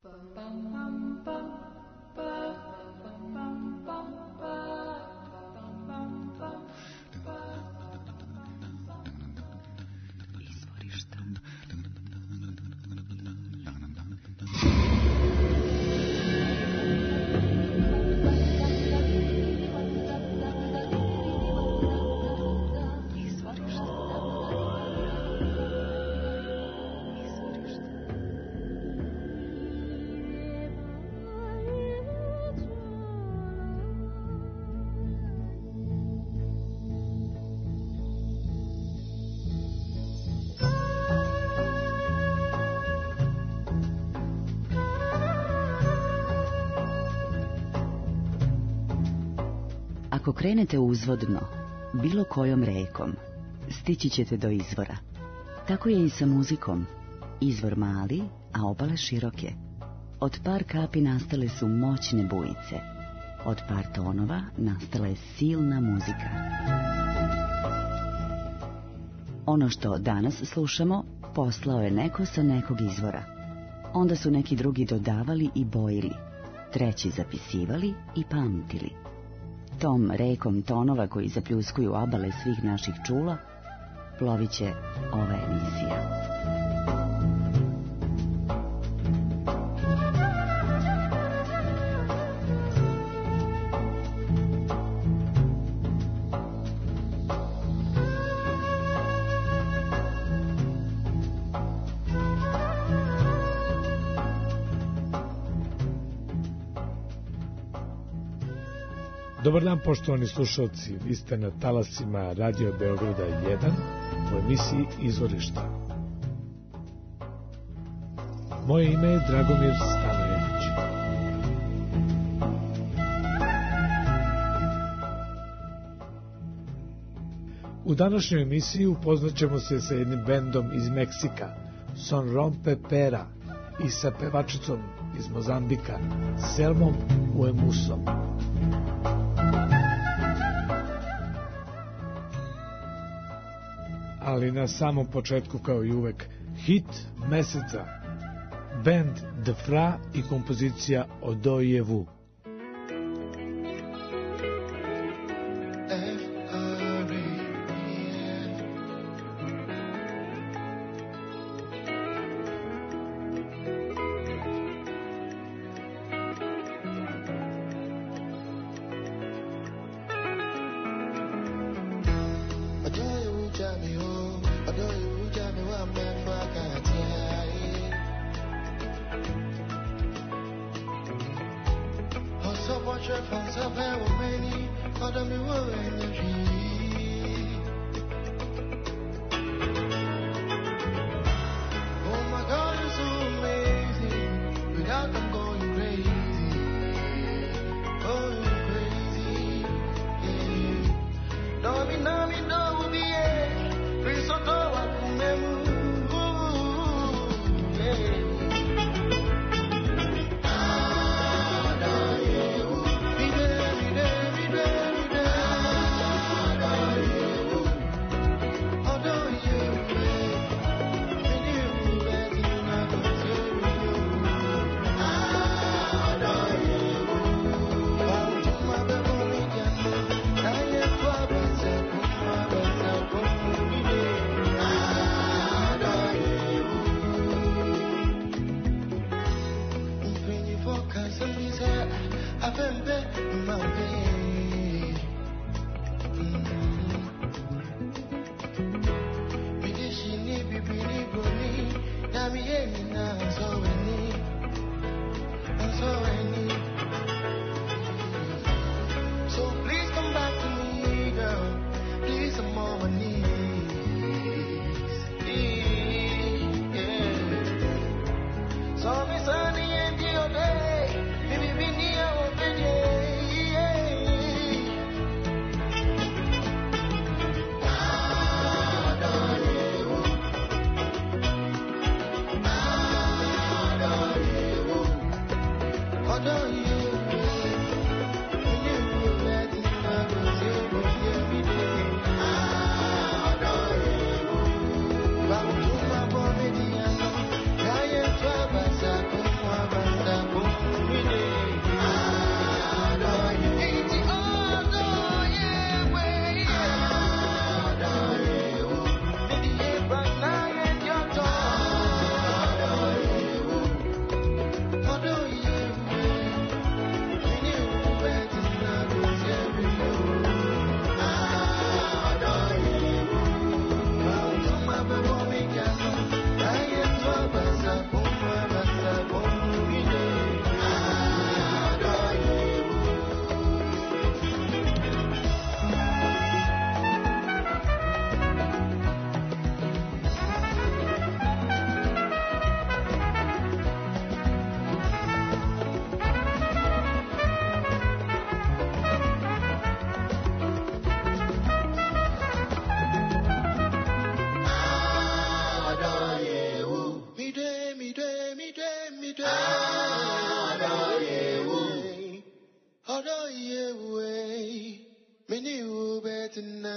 Ako krenete uzvodno, bilo kojom rekom, stići ćete do izvora. Tako je i sa muzikom. Izvor mali, a obale široke. Od par kapi nastale su moćne bujice. Od par tonova nastala je silna muzika. Ono što danas slušamo, poslao je neko sa nekog izvora. Onda su neki drugi dodavali i bojili, treći zapisivali i pamtili. Tom rekom tonova koji zapljuskuju obale svih naših čula, plovit će ova emisija. Dobar dan, poštovani slušalci, vi ste na talasima Radio Beograda 1 u emisiji Izvorišta. Moje ime je Dragomir Stanojević. U današnjoj emisiji upoznat ćemo se sa jednim bendom iz Meksika, Son Rompe Pera, i sa pevačicom iz Mozambika, Selmom Uemusom. Ali na samom početku, kao i uvek, hit meseca, band The Fra i kompozicija Odojevu.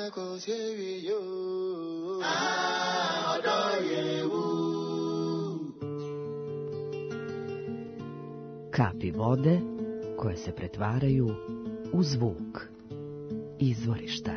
Kapi vode koje se pretvaraju u zvuk. Izvorišta.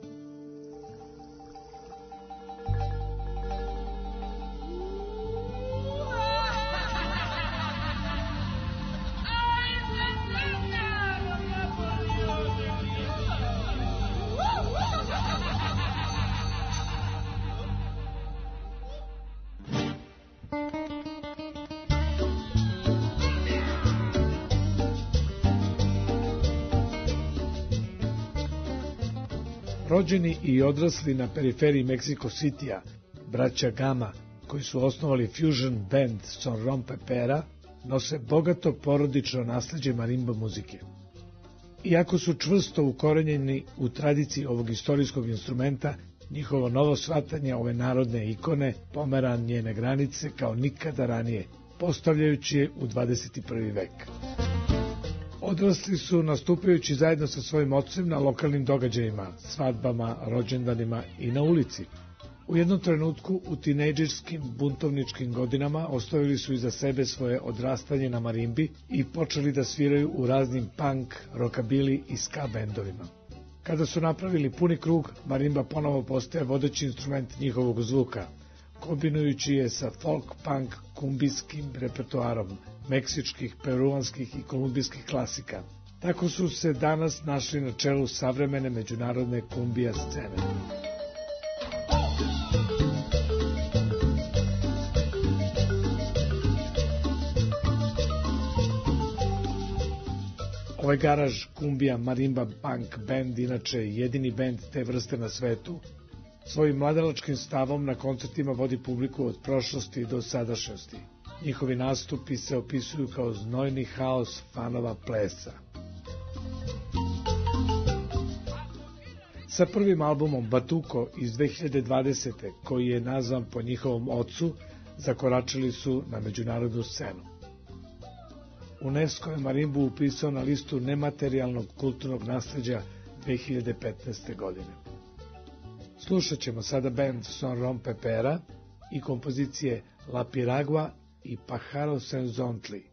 Rođeni i odrasli na periferiji Mexico Citya, braća Gama, koji su osnovali fusion band Son Rompe Pera, nose bogato porodično nasleđe marimba muzike. Iako su čvrsto ukorenjeni u tradiciji ovog istorijskog instrumenta, njihovo novo shvatanje ove narodne ikone pomera njene granice kao nikada ranije, postavljajući je u 21. vek. Odrasli su nastupajući zajedno sa svojim ocem na lokalnim događajima, svadbama, rođendanima i na ulici. U jednom trenutku, u tinejdžerskim buntovničkim godinama, ostavili su iza sebe svoje odrastanje na marimbi i počeli da sviraju u raznim punk, rockabilly i ska bendovima. Kada su napravili puni krug, marimba ponovo postaje vodeći instrument njihovog zvuka, kombinujući je sa folk, punk, kumbijskim repertoarom, meksičkih, peruanskih i kolumbijskih klasika. Tako su se danas našli na čelu savremene međunarodne kumbija scene. Ovaj garaž kumbija marimba punk band inače je jedini band te vrste na svetu. Svojim mladalačkim stavom na koncertima vodi publiku od prošlosti do sadašnjosti. Njihovi nastupi se opisuju kao znojni haos fanova plesa. Sa prvim albumom Batuko iz 2020. koji je nazvan po njihovom ocu, zakoračili su na međunarodnu scenu. UNESCO je marimbu upisao na listu nematerijalnog kulturnog nasleđa 2015. godine. Slušat ćemo sada band Son Rompe Pera i kompozicije La Piragua i Pájaro Senzontli.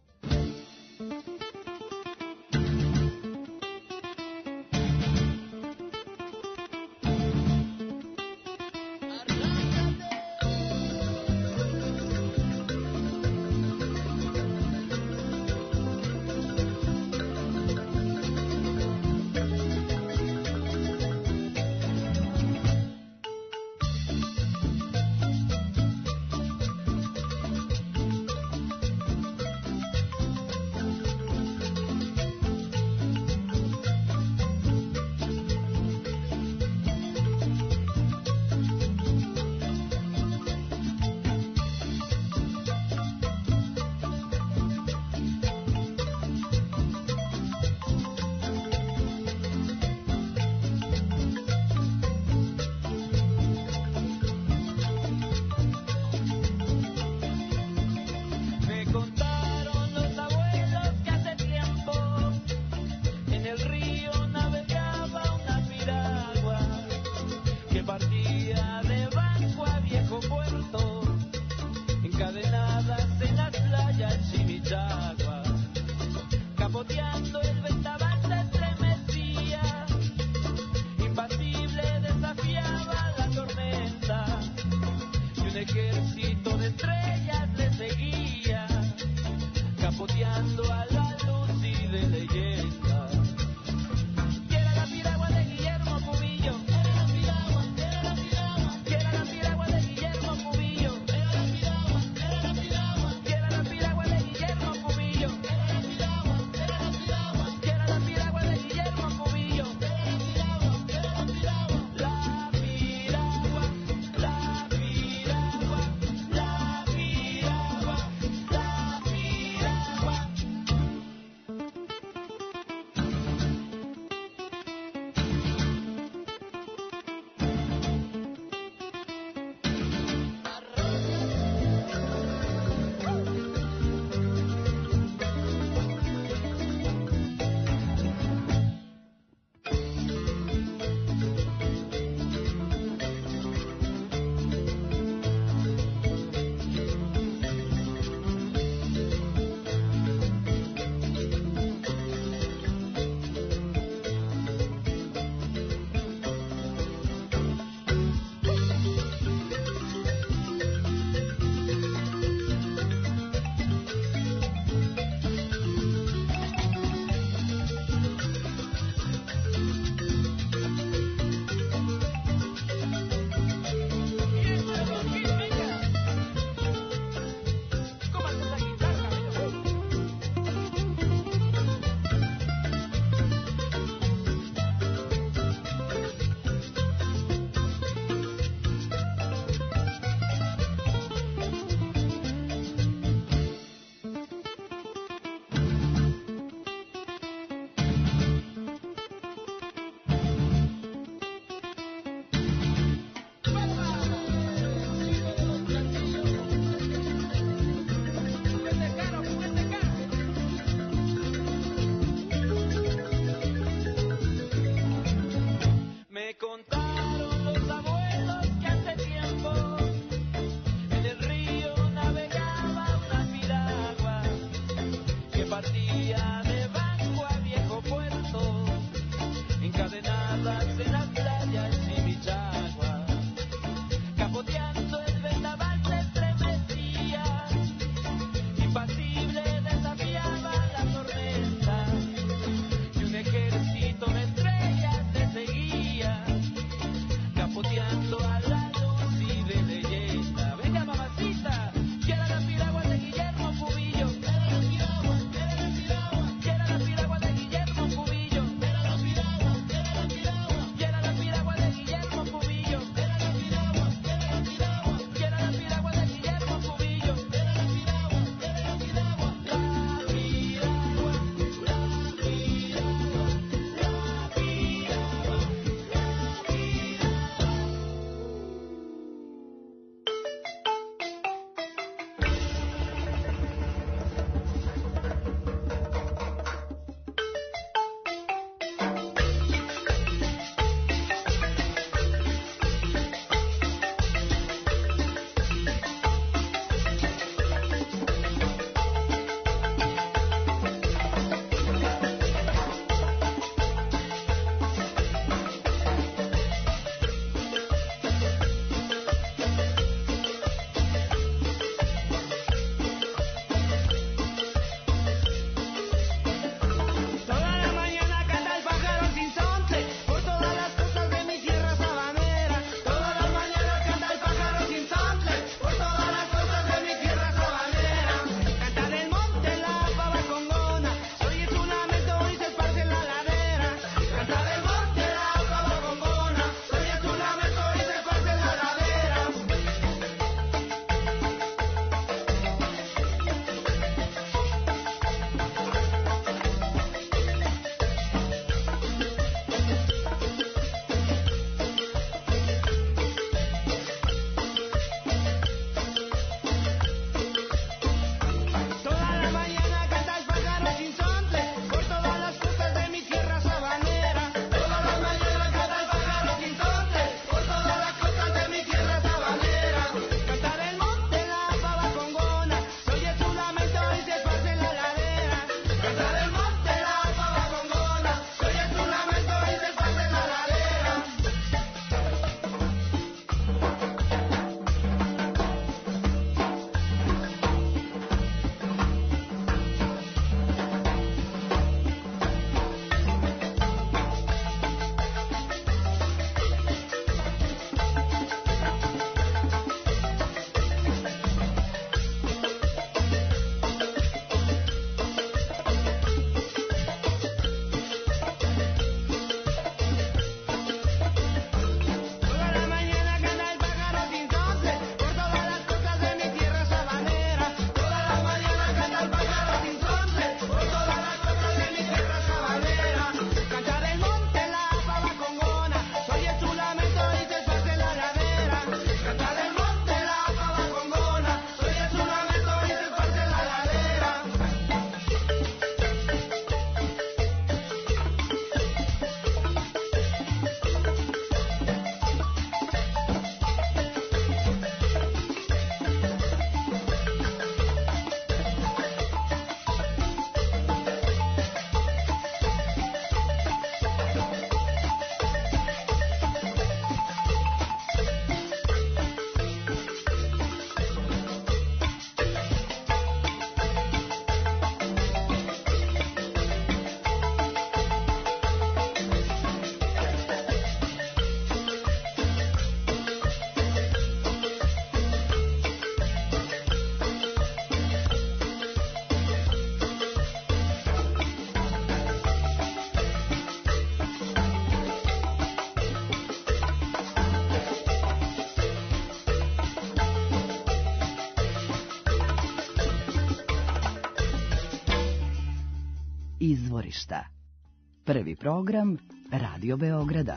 Izvorišta. Prvi program Radio Beograda.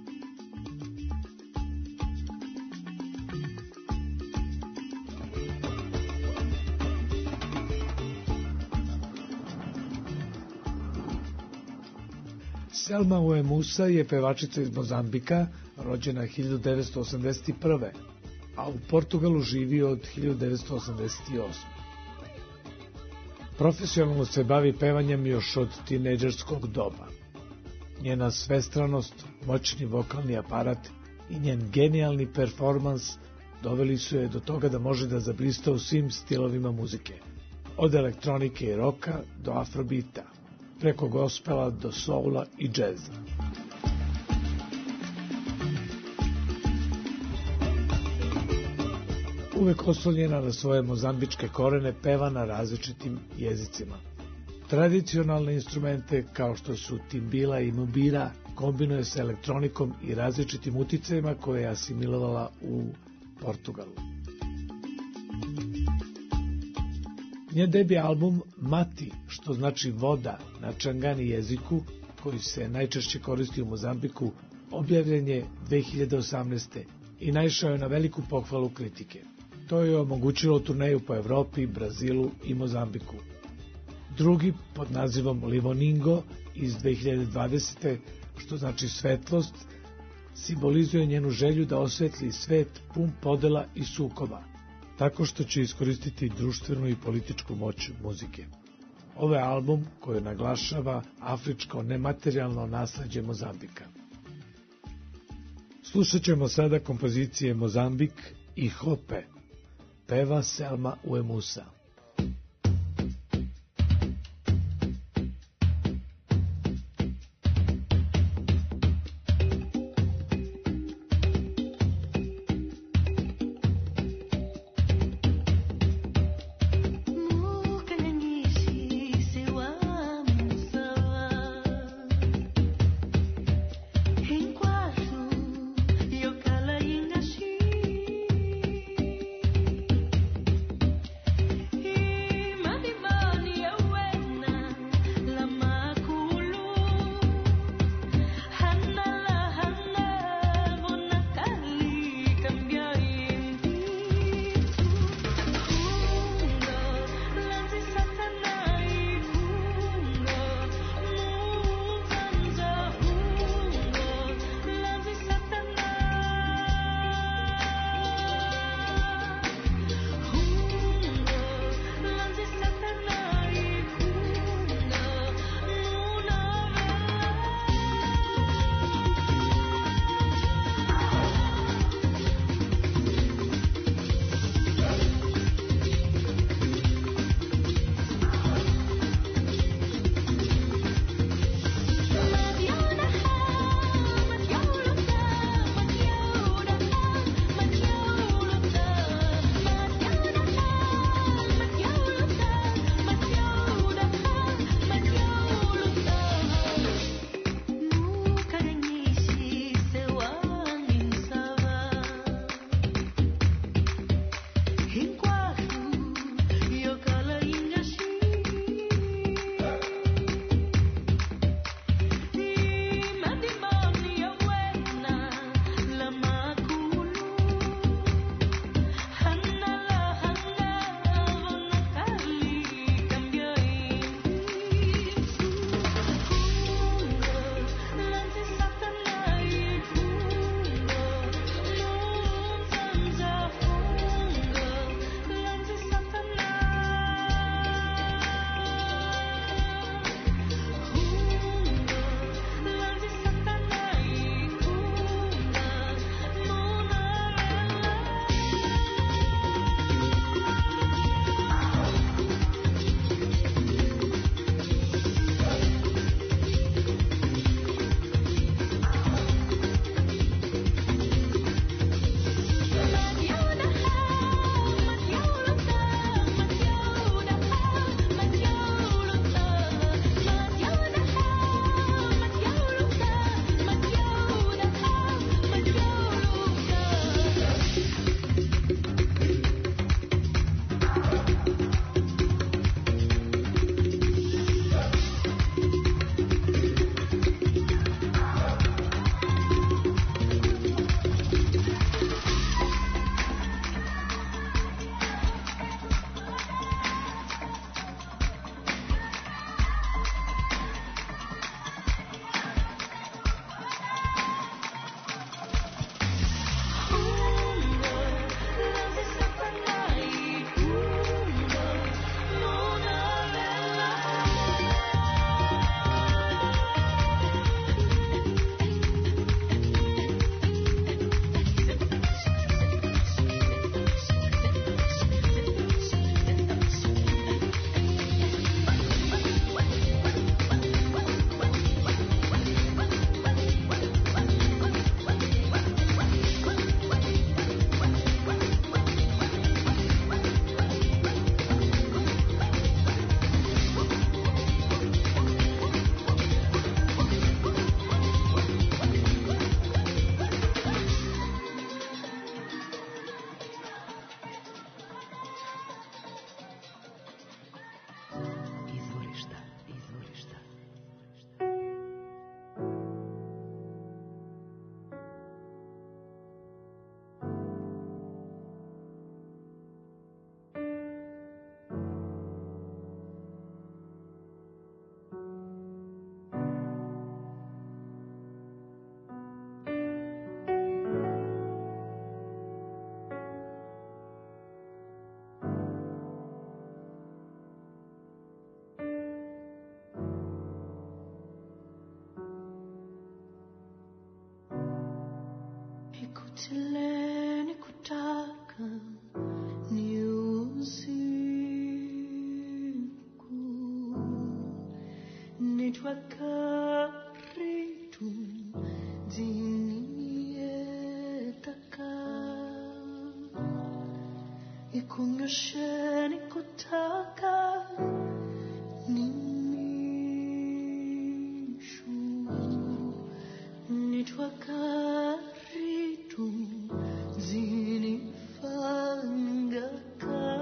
Selma Uemusa je pevačica iz Mozambika, rođena 1981. a u Portugalu živi od 1988. Profesionalno se bavi pevanjem još od tinejdžerskog doba. Njena svestranost, moćni vokalni aparat i njen genijalni performans doveli su je do toga da može da zablista u svim stilovima muzike, od elektronike i roka do afrobita, preko gospela do soula i džeza. Uvek oslonjena na svoje mozambičke korene, peva na različitim jezicima. Tradicionalne instrumente kao što su timbila i mubira kombinuje sa elektronikom i različitim uticajima koje je asimilovala u Portugalu. Njen debi album Mati, što znači voda na čangani jeziku, koji se najčešće koristi u Mozambiku, objavljen je 2018. i naišao je na veliku pohvalu kritike. To je omogućilo turneju po Evropi, Brazilu i Mozambiku. Drugi, pod nazivom Livoningo iz 2020. što znači svetlost, simbolizuje njenu želju da osvetli svet pun podela i sukoba, tako što će iskoristiti društvenu i političku moć muzike. Ovo je album koji naglašava afričko nematerijalno nasleđe Mozambika. Slušat ćemo sada kompozicije Mozambik i Hope. Peva Selma Uemusa. kutileni kutaka ni usiku, nitwakaritu ziniyetaka, ikunyosheni kutaka nimishu, nitwakaritu zinifangaka,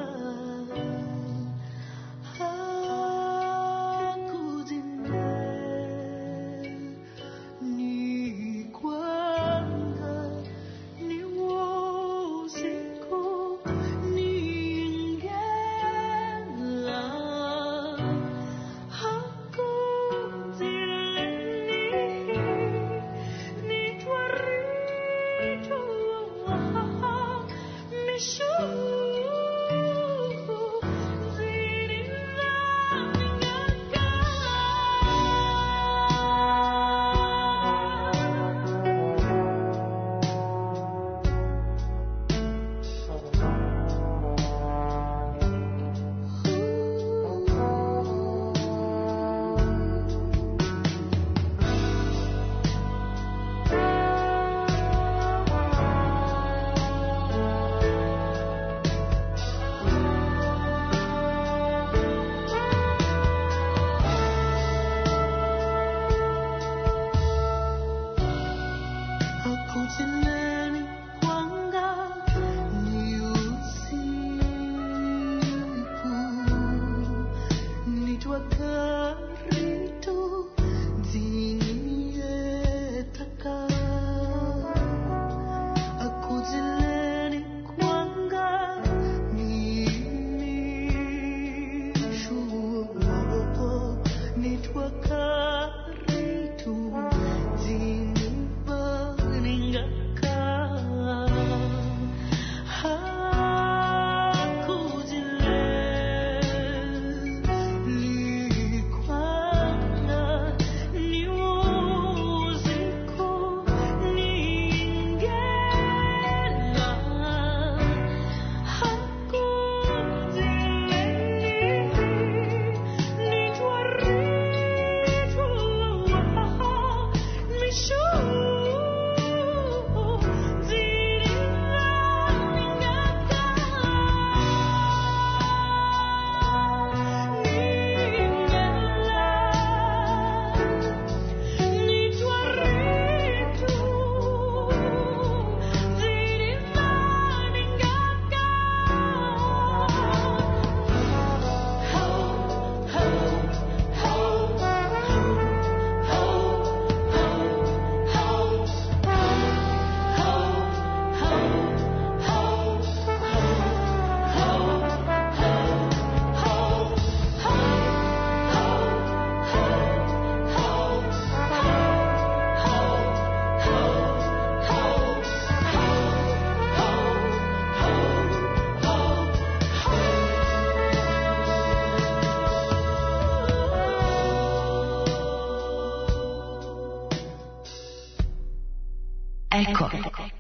Eko.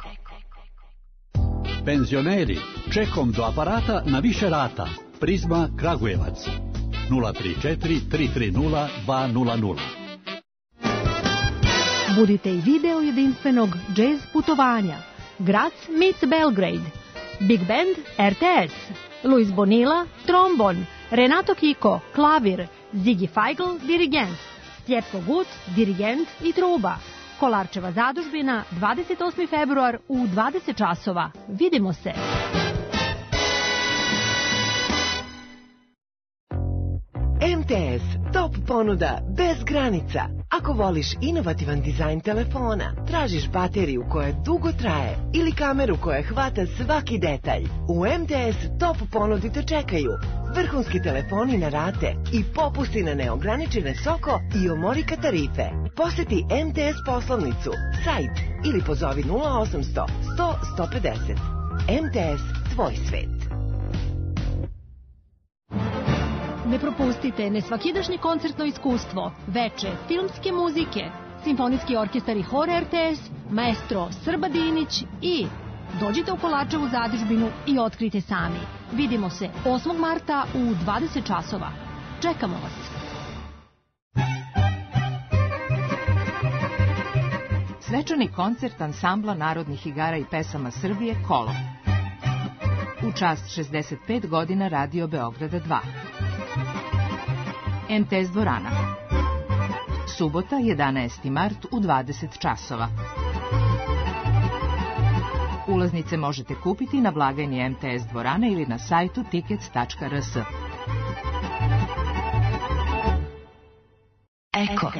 Penzioneri, čekom do aparata na više rata. Prizma Kragujevac 034 330 200. Budite i video jedinstvenog džez putovanja. Graz meets Belgrade. Big Band RTS. Luis Bonilla, trombon. Renato Kiko, klavir. Ziggy Feigl, dirigent. Stjepko Gut, dirigent i truba. Kolarčeva zadužbina, 28. februar u 20 časova. Vidimo se! MTS Top ponuda bez granica. Ako voliš inovativan dizajn telefona, tražiš bateriju koja dugo traje ili kameru koja hvata svaki detalj, u MTS Top ponudi te čekaju vrhunski telefoni na rate i popusti na neograničene Soko i Omorika tarife. Poseti MTS poslovnicu, sajt ili pozovi 0800 100 150. MTS, tvoj svet. Ne propustite nesvakidašnje koncertno iskustvo, veče filmske muzike, Simfonijski orkestar i hor RTS, maestro Srba Dinić i dođite u Kolačevu zadužbinu i otkrite sami. Vidimo se 8. marta u 20 časova. Čekamo vas. Svečani koncert ansambla narodnih igara i pesama Srbije Kolo. U čast 65 godina Radio Beograda 2. MTS dvorana. Subota, 11. mart u 20 časova. Ulaznice možete kupiti na blagajni MTS dvorane ili na sajtu tickets.rs. Eko.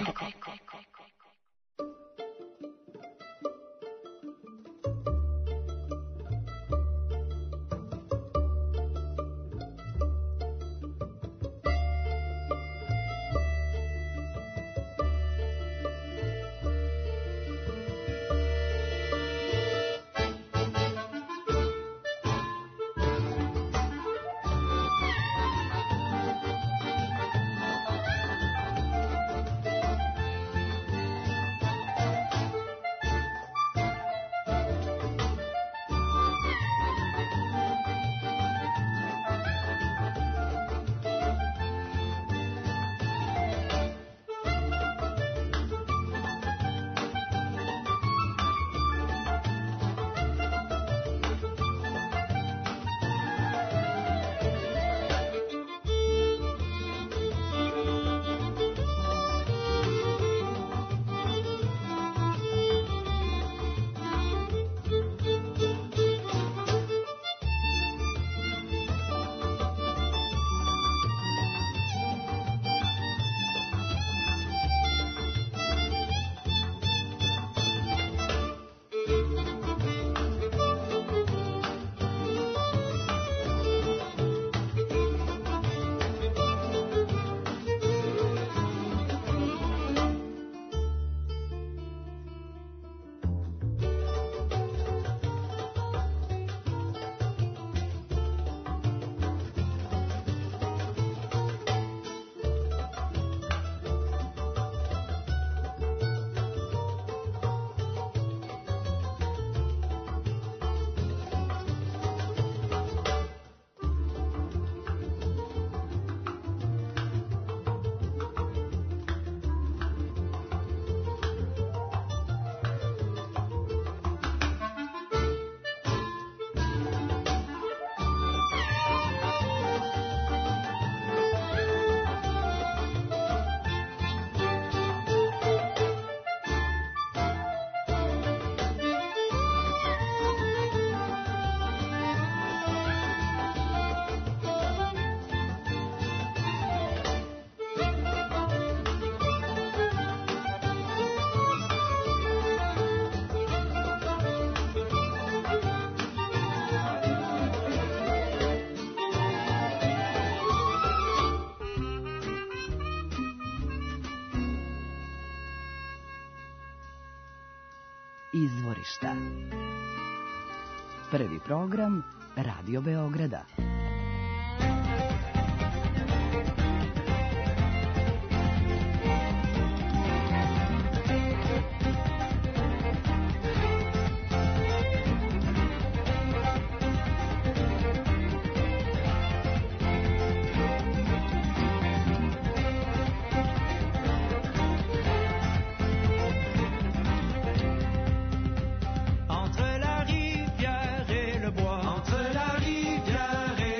Izvorišta. Prvi program Radio Beograda. Entre la rivière et le bois, entre la rivière et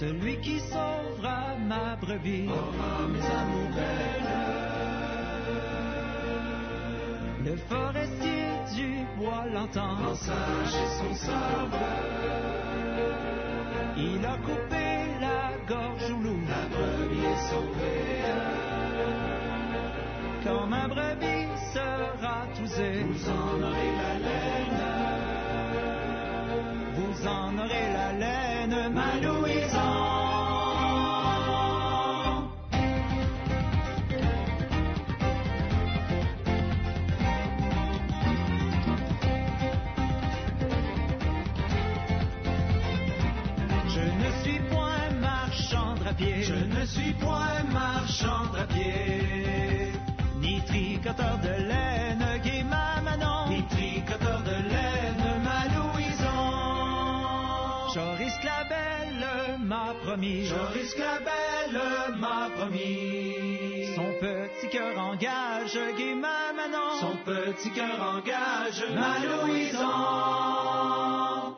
celui qui sauvera ma brebis. Oh, mes amours belles. Le forestier du bois l'entend, En sage et son sabre. il a coupé la gorge au loup. La brebis est sauvée. Quand ma brebis sera tousée, Vous en aurez la laine. vous en aurez la laine, ma Louison. Je ne suis point marchand drapier, Je ne suis point marchand drapier, ni tricoteur de laine, gai ma Manon, ni tricoteur de laine, ma Louison. Joris Clabelle m'a promis, Joris Clabelle m'a promis. son petit cœur engage, gai ma Manon, Son petit cœur engage, ma Louison.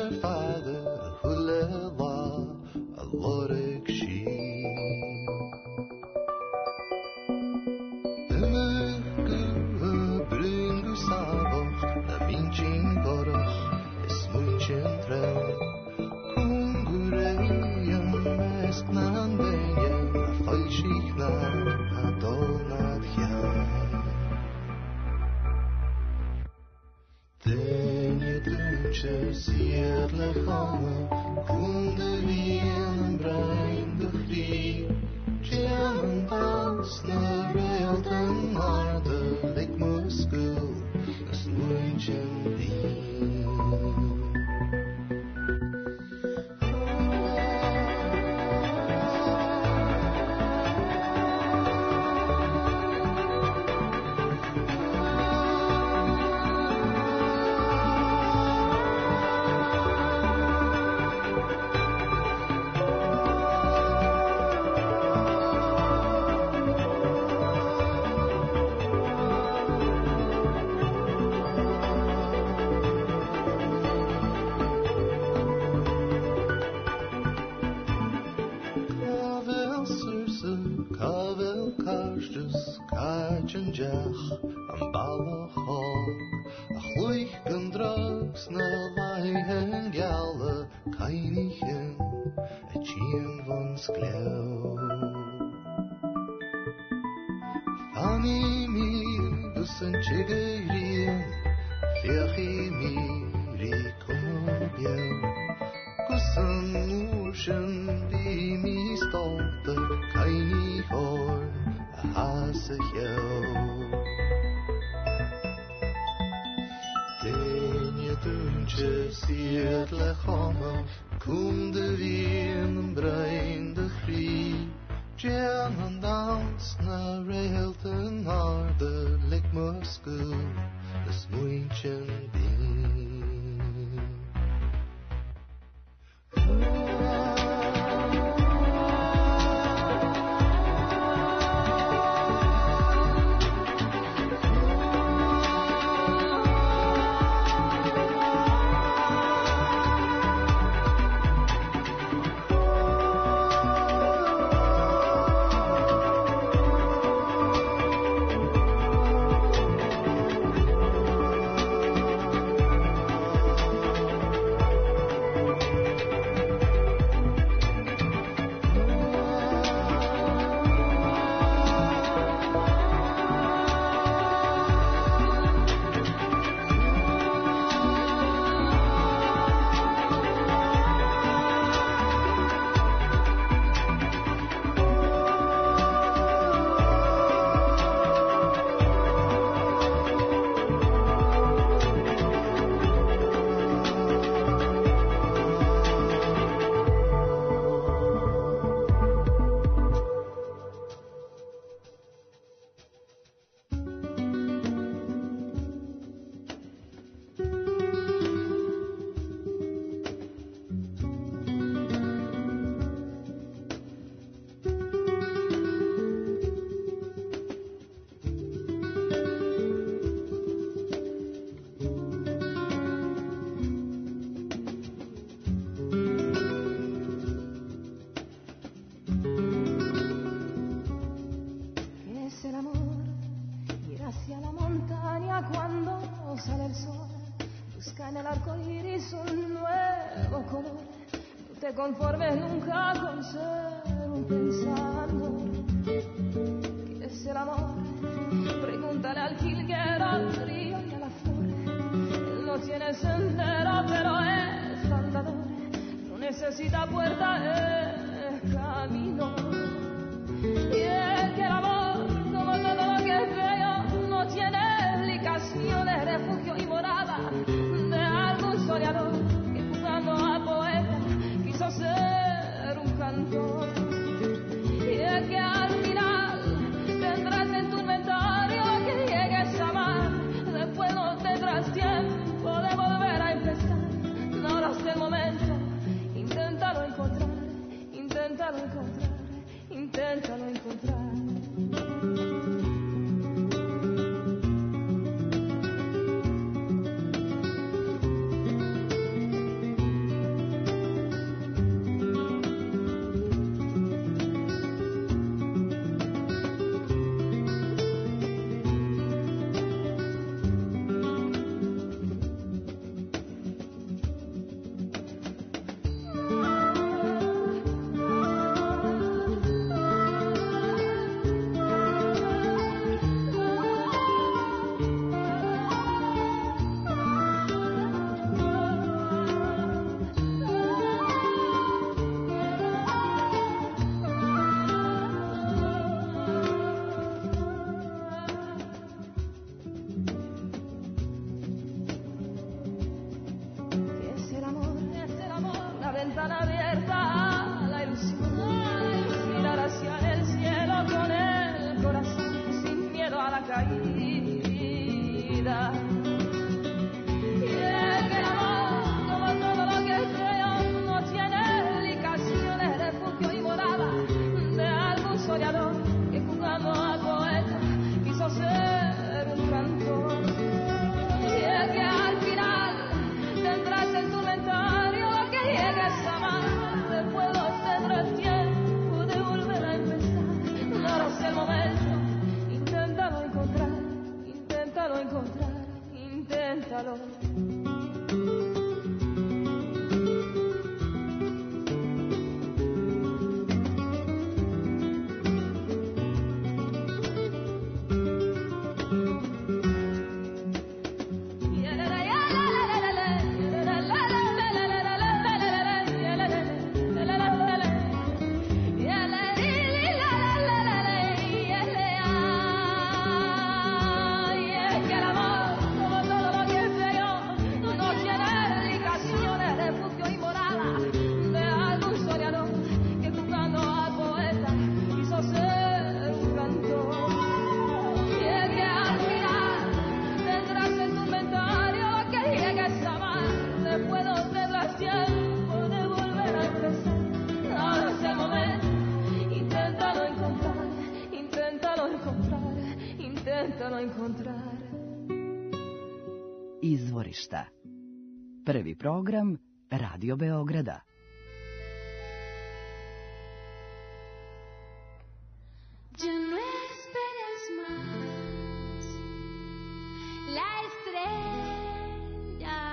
father huleva alorek shi bringu savoch na minchin gorach es munchin trel kungureyan mesknan benye a falschich na adonat chan Tenje dunče sjedle home, kunde vien brein de fri, tjemen dansne reelten harde, lik muskel, es muintjen vien. Conformes nunca con ser un pensando. ¿Qué es el amor? Pregúntale al jilguero, al río y a la flor. Él no tiene sendero, pero es andador. No necesita puerta, es camino. Y es que el amor, como todo lo que es bello, no tiene explicaciones, refugio y morada de algún soñador que jugando a poeta quiso ser un cantor. Y es que al final tendrás en tu inventario que llegues a amar, después no tendrás tiempo de volver a empezar. No lo sé el momento, inténtalo encontrar, inténtalo encontrar, inténtalo encontrar. izvorišta. Prvi program Radio Beograda. Ya no esperes más la estrella.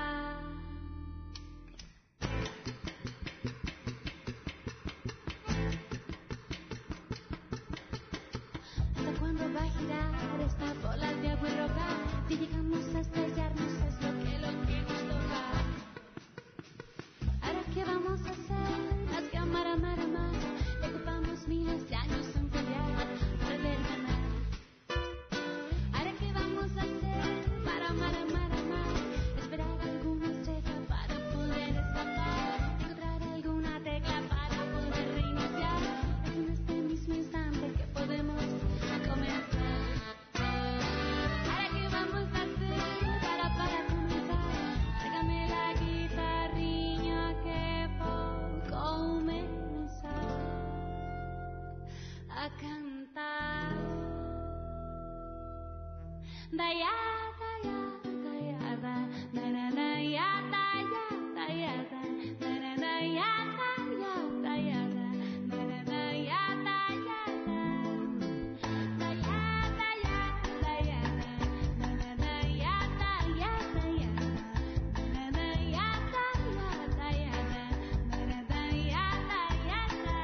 ¿Hasta cuándo va a girar esta bola de agua y roca? Si llegamos a estrellarnos es lo que nos toca. ¿Ahora qué vamos a hacer? Más que amar, amar, amar. Le ocupamos miles de años en pelear, perder, ganar. ¿Ahora qué vamos a hacer? Para amar, amar, amar. Esperar alguna estrella para poder escapar. Encontrar alguna tecla para poder reiniciar. Es en este mismo instante que podemos comenzar. ¿Ahora qué vamos a hacer? Para comenzar. Tráigame la guitarriña que puedo comenzar a cantar. Daya, daya, daya, da, da, da, daya, daya, daya, da, da, da, daya, daya, daya, da, da, da, daya, daya, da. Daya, daya, daya, da, da, da, daya, daya, daya, da, da, da, daya, daya, daya, da, da, da, daya, daya, da.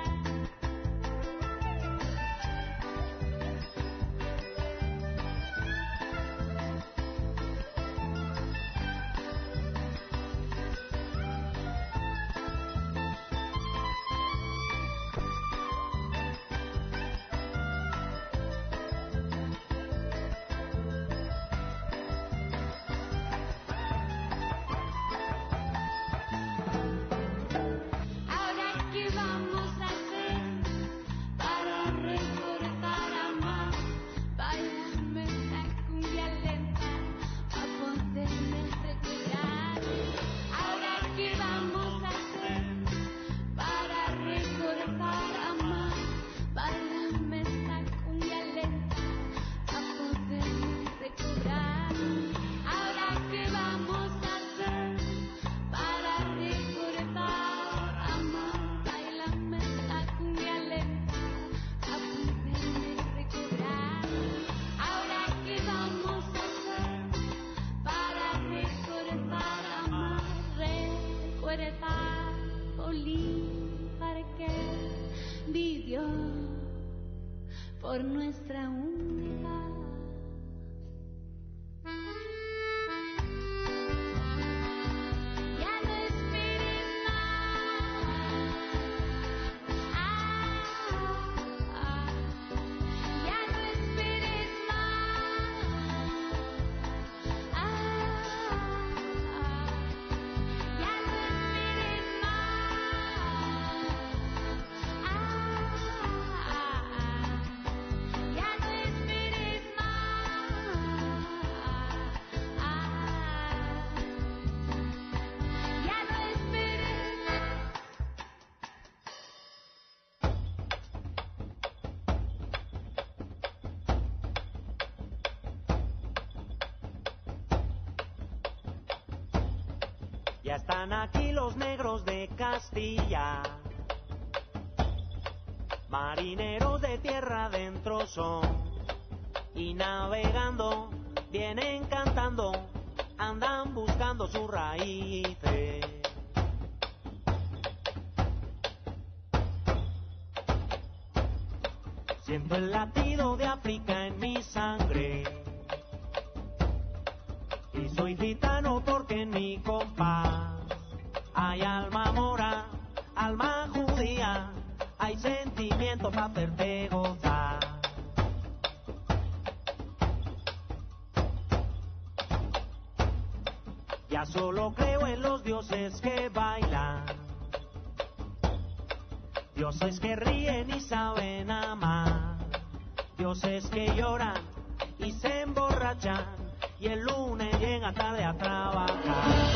Ahora qué vamos a hacer para recordar amar, bailarme esta cumbia lenta a poderme recordar. Ahora qué vamos a hacer para recordar amar, bailarme esta cumbia lenta a poderme recordar. Ahora qué vamos a hacer para recordar amar, bailame esta cumbia lenta a poderme recordar. Ahora qué vamos a hacer para recordar amar, recordar Bolívar que vivió por nuestra unidad. Ya no esperes más. Ya no esperes más. Ya no esperes más. Ya no esperes Ya están aquí los negros de Castilla, marineros de tierra adentro son, y navegando vienen cantando, andan buscando sus raíces. Siento el latido de África en mi sangre, y soy gitano porque en mi compás hay alma mora, alma judía, hay sentimiento para hacerte gozar. Ya solo creo en los dioses que bailan, dioses que ríen y saben amar, dioses que lloran y se emborrachan, y el lunes llega tarde a trabajar.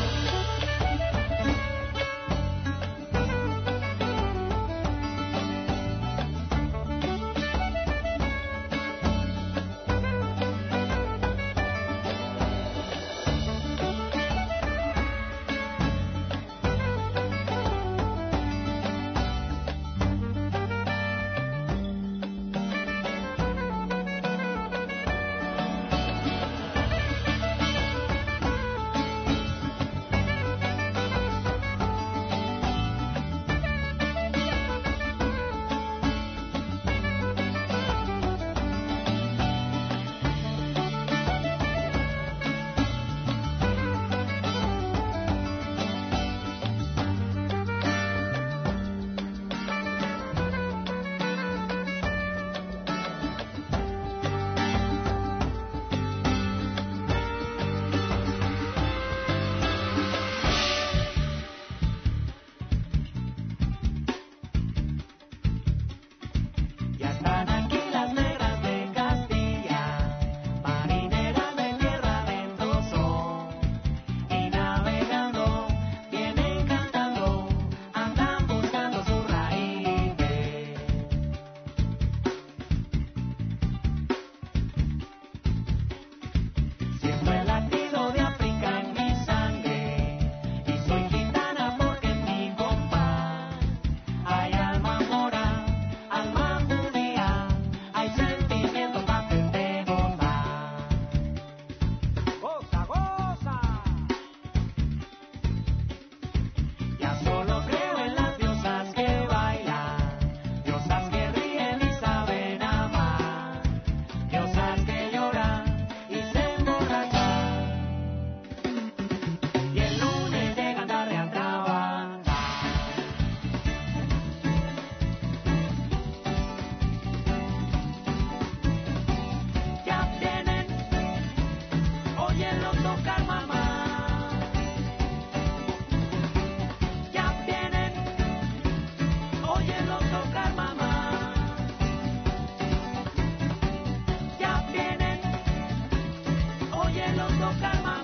tocar más.